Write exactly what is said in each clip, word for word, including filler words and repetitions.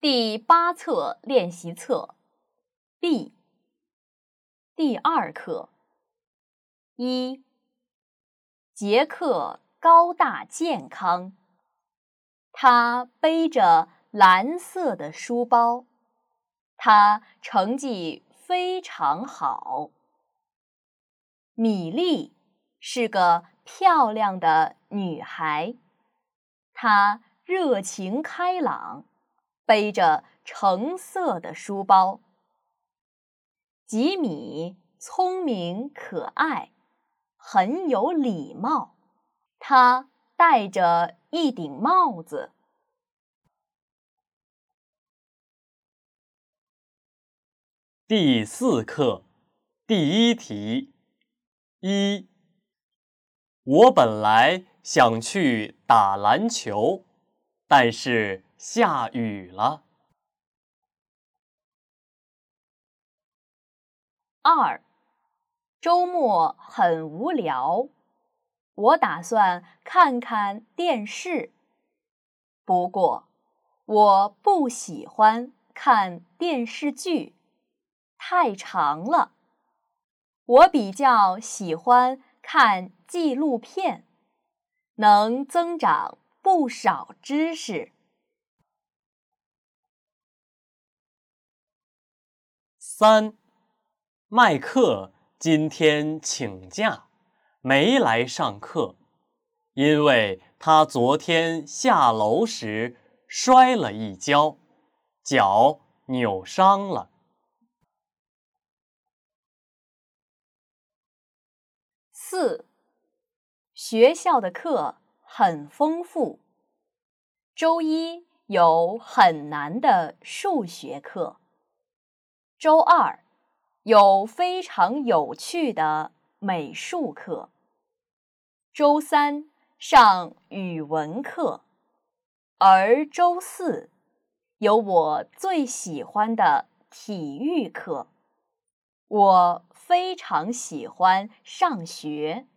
第八册练习册 B 第二课一杰克高大健康，他背着蓝色的书包，他成绩非常好。米莉是个漂亮的女孩，她热情开朗，背着橙色的书包。吉米聪明可爱，很有礼貌，他戴着一顶帽子。 第四课第一题一，我本来想去打篮球，但是下雨了。 二，周末很无聊，我打算看看电视。不过，我不喜欢看电视剧，太长了。我比较喜欢看纪录片，能增长不少知识。 三，麦克今天请假，没来上课，因为他昨天下楼时摔了一跤，脚扭伤了。 四，学校的课很丰富。周一有很难的数学课，周二有非常有趣的美术课，周三上语文课，而周四有我最喜欢的体育课。我非常喜欢上学。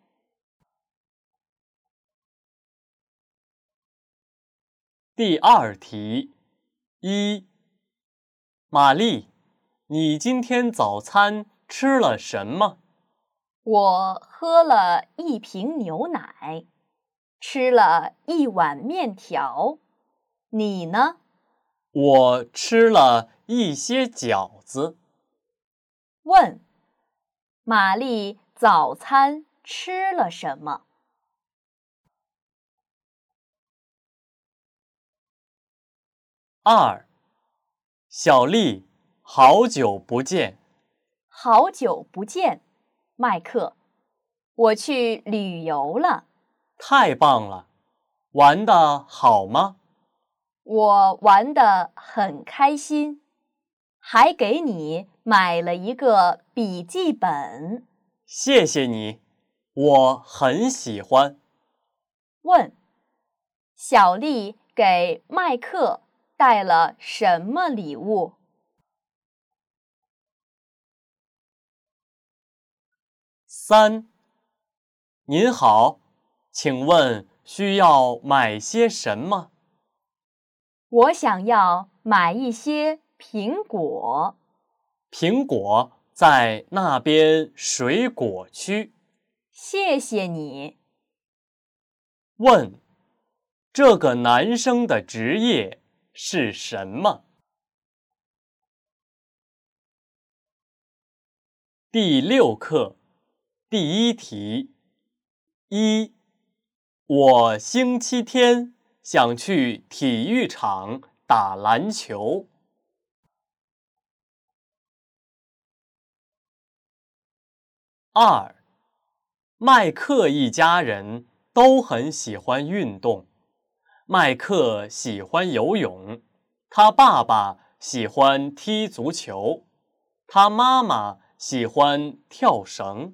第二题一，玛丽，你今天早餐吃了什么？ 我喝了一瓶牛奶，吃了一碗面条。你呢？ 我吃了一些饺子。 问：玛丽早餐吃了什么？ 二，小丽，好久不见。 好久不见，麦克。我去旅游了。 太棒了，玩得好吗？ 我玩得很开心，还给你买了一个笔记本。 谢谢你，我很喜欢。 问：小丽给麦克带了什么礼物？ 三，您好，请问需要买些什么？ 我想要买一些苹果。 苹果在那边水果区。 谢谢你。 问：这个男生的职业是什么？第六课第一题一，我星期天想去体育场打篮球。二，麦克一家人都很喜欢运动。麦克喜欢游泳，他爸爸喜欢踢足球，他妈妈喜欢跳绳。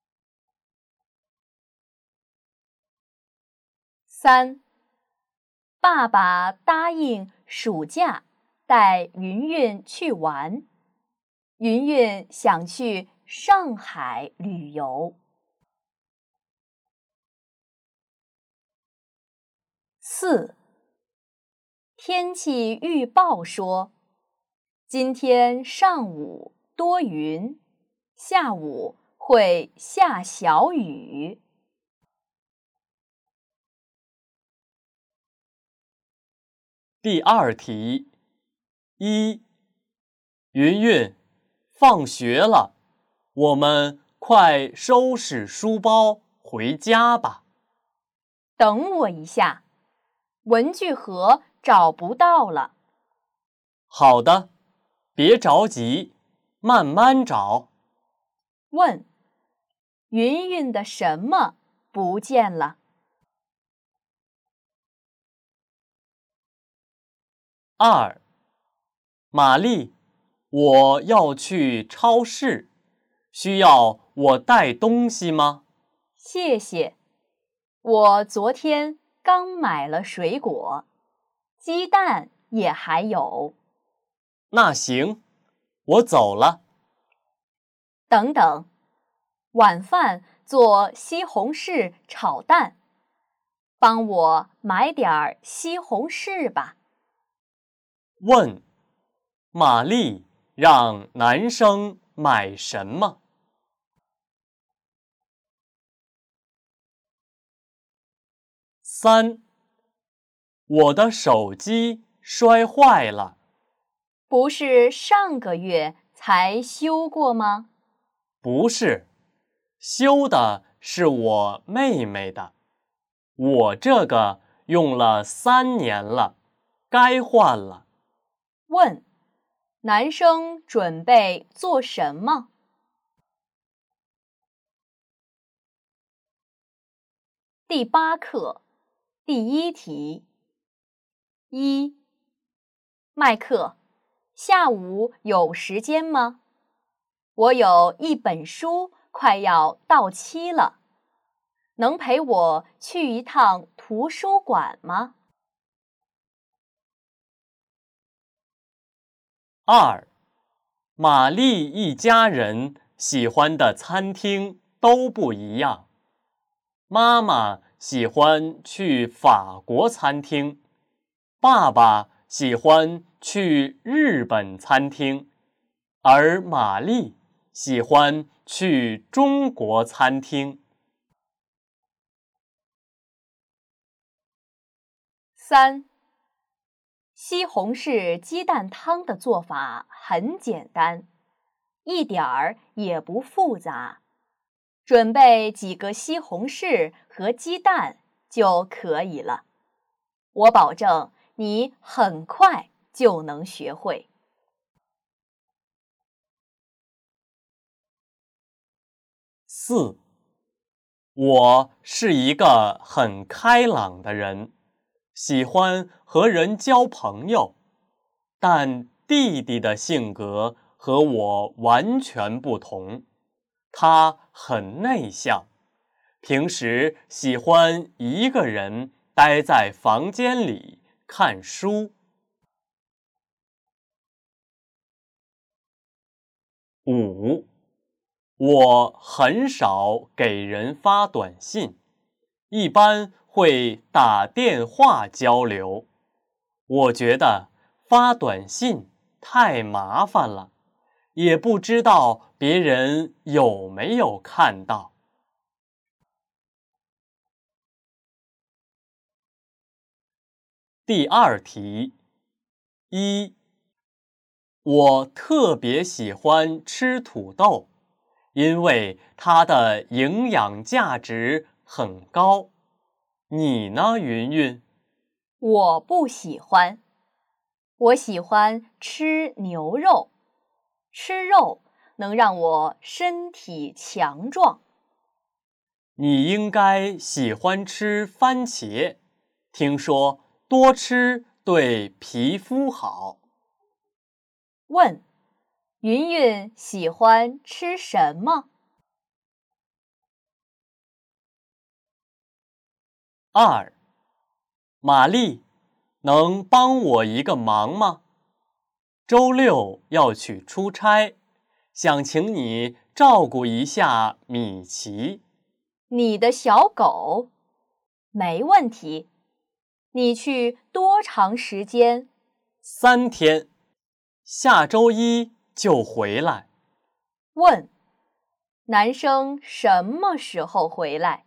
三，爸爸答应暑假带云云去玩。云云想去上海旅游。四， 天气预报说，今天上午多云，下午会下小雨。 第二题，一，云云，放学了，我们快收拾书包回家吧。 等我一下，文具盒找不到了。 好的，别着急，慢慢找。 问：云云的什么不见了？ 二，玛丽，我要去超市，需要我带东西吗？ 谢谢，我昨天刚买了水果，鸡蛋也还有。 那行，我走了。 等等，晚饭做西红柿炒蛋，帮我买点儿西红柿吧。 问：玛丽让男生买什么？三，我的手机摔坏了。 不是上个月才修过吗？ 不是，修的是我妹妹的，我这个用了三年了，该换了。 问：男生准备做什么？第八课，第一题。一，麦克，下午有时间吗？我有一本书快要到期了，能陪我去一趟图书馆吗？ 二，玛丽一家人喜欢的餐厅都不一样。妈妈喜欢去法国餐厅，爸爸喜欢去日本餐厅，而玛丽喜欢去中国餐厅。 三，西红柿鸡蛋汤的做法很简单，一点儿也不复杂。准备几个西红柿和鸡蛋就可以了。我保证你很快就能学会。 四，我是一个很开朗的人，喜欢和人交朋友，但弟弟的性格和我完全不同。他很内向，平时喜欢一个人待在房间里看书。五，我很少给人发短信，一般会打电话交流。我觉得发短信太麻烦了，也不知道别人有没有看到。第二题，一，我特别喜欢吃土豆，因为它的营养价值很高。你呢，云云？ 我不喜欢，我喜欢吃牛肉，吃肉能让我身体强壮。 你应该喜欢吃番茄，听说多吃对皮肤好。 问：云云喜欢吃什么？ 二，玛丽，能帮我一个忙吗？周六要去出差，想请你照顾一下米奇。 你的小狗？没问题。 你去多长时间？ 三天，下周一就回来。 问：男生什么时候回来？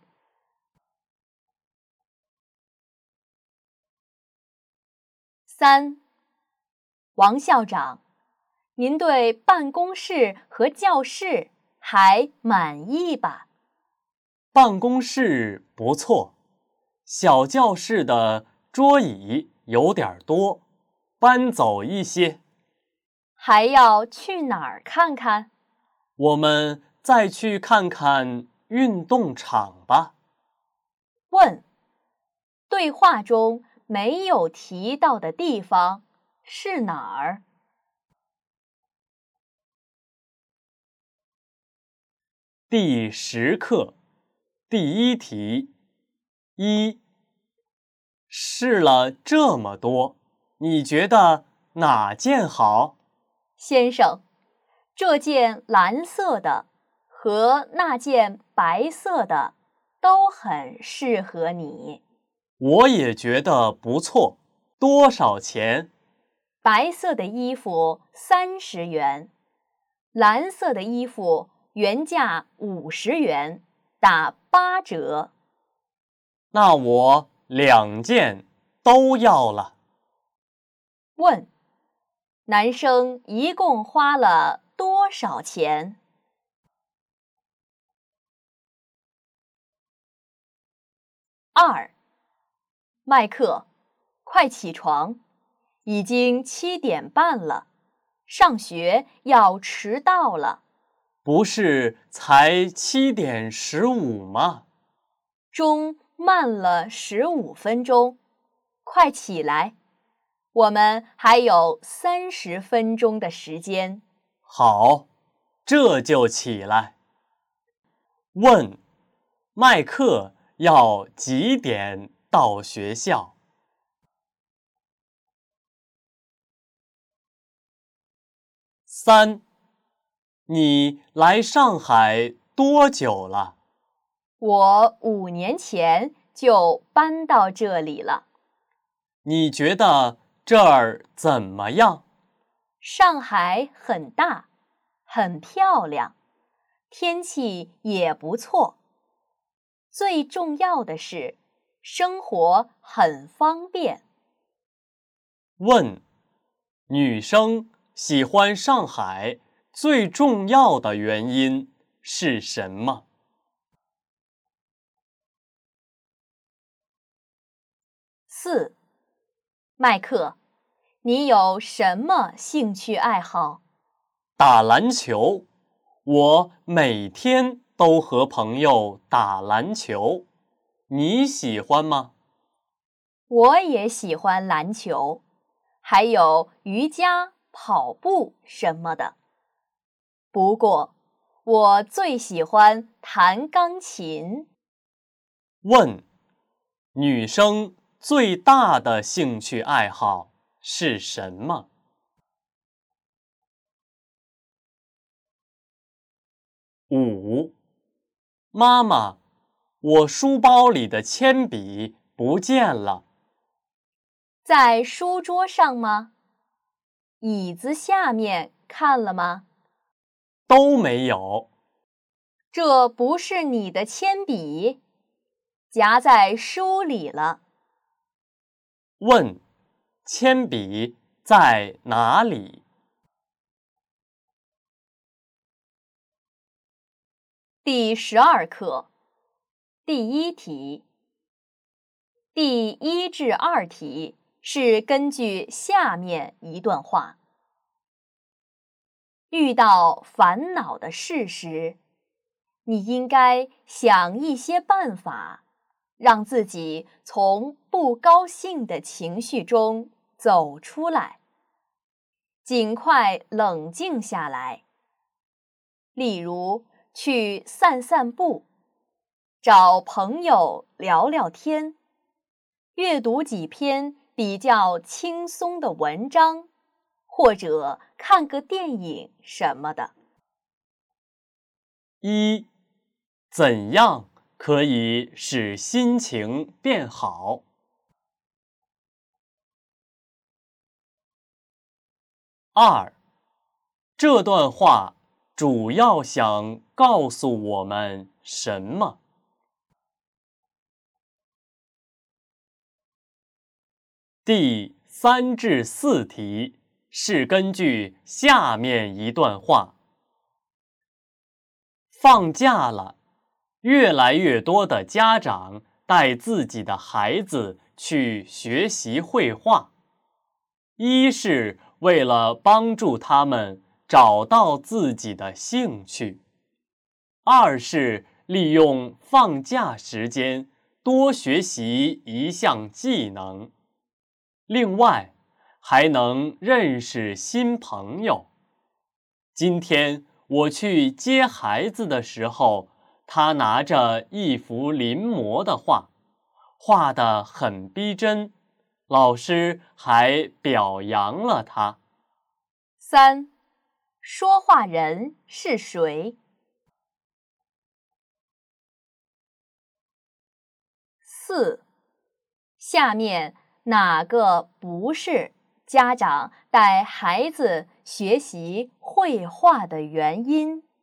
三，王校长，您对办公室和教室还满意吧？ 办公室不错，小教室的桌椅有点多，搬走一些。 还要去哪儿看看？ 我们再去看看运动场吧。 问：对话中没有提到的地方是哪儿？ 第十课，第一题。一，试了这么多，你觉得哪件好？ 先生，这件蓝色的和那件白色的都很适合你。 我也觉得不错。多少钱？ 白色的衣服三十元，蓝色的衣服原价五十元，打八折。 那我两件都要了。 问：男生一共花了多少钱？二，麦克，快起床，已经七点半了，上学要迟到了。 不是才七点十五吗？ 钟慢了十五分钟，快起来，我们还有三十分钟的时间。 好，这就起来。问：麦克要几点到学校？三，你来上海多久了？ 我五年前就搬到这里了。 你觉得这儿怎么样？ 上海很大，很漂亮，天气也不错。最重要的是，生活很方便。 问：女生喜欢上海最重要的原因是什么？ 四，麦克，你有什么兴趣爱好？ 打篮球。我每天都和朋友打篮球。你喜欢吗？ 我也喜欢篮球，还有瑜伽、跑步什么的。不过，我最喜欢弹钢琴。 问：女生最大的兴趣爱好是什么？五，妈妈，我书包里的铅笔不见了。 在书桌上吗？椅子下面看了吗？ 都没有。 这不是你的铅笔，夹在书里了。 问：铅笔在哪里？ 第十二课，第一题。第一至二题是根据下面一段话：遇到烦恼的事时，你应该想一些办法，让自己从不高兴的情绪中走出来，尽快冷静下来。例如，去散散步，找朋友聊聊天，阅读几篇比较轻松的文章，或者看个电影什么的。 一，怎样可以使心情变好？ 二，这段话主要想告诉我们什么？第三至四题是根据下面一段话：放假了，越来越多的家长带自己的孩子去学习绘画，一是为了帮助他们找到自己的兴趣，二是利用放假时间多学习一项技能，另外还能认识新朋友。今天我去接孩子的时候，他拿着一幅临摹的画，画得很逼真，老师还表扬了他。 三，说话人是谁？四，下面哪个不是家长带孩子学习绘画的原因？